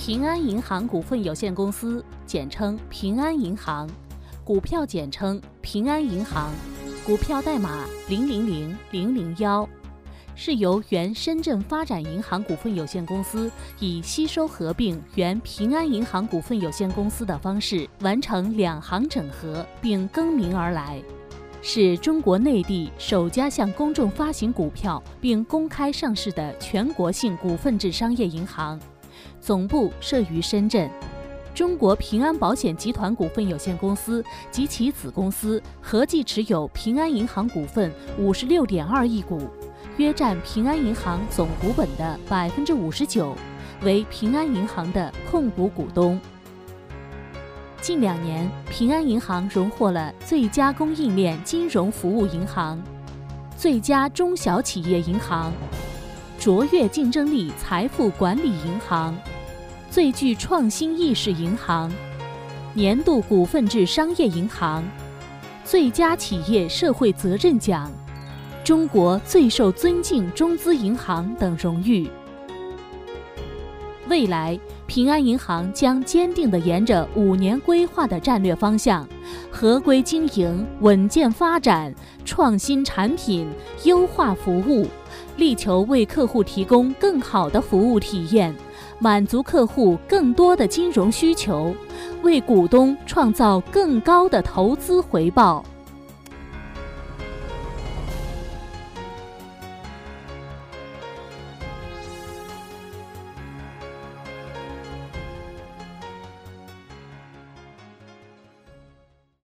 平安银行股份有限公司简称平安银行，股票简称平安银行，股票代码000001，是由原深圳发展银行股份有限公司以吸收合并原平安银行股份有限公司的方式完成两行整合并更名而来，是中国内地首家向公众发行股票并公开上市的全国性股份制商业银行，总部设于深圳。中国平安保险集团股份有限公司及其子公司合计持有平安银行股份56.2亿股，约占平安银行总股本的59%，为平安银行的控股股东。近2年，平安银行荣获了最佳供应链金融服务银行、最佳中小企业银行、卓越竞争力财富管理银行、最具创新意识银行、年度股份制商业银行、最佳企业社会责任奖、中国最受尊敬中资银行等荣誉。未来，平安银行将坚定地沿着5年规划的战略方向，合规经营、稳健发展、创新产品、优化服务，力求为客户提供更好的服务体验，满足客户更多的金融需求，为股东创造更高的投资回报。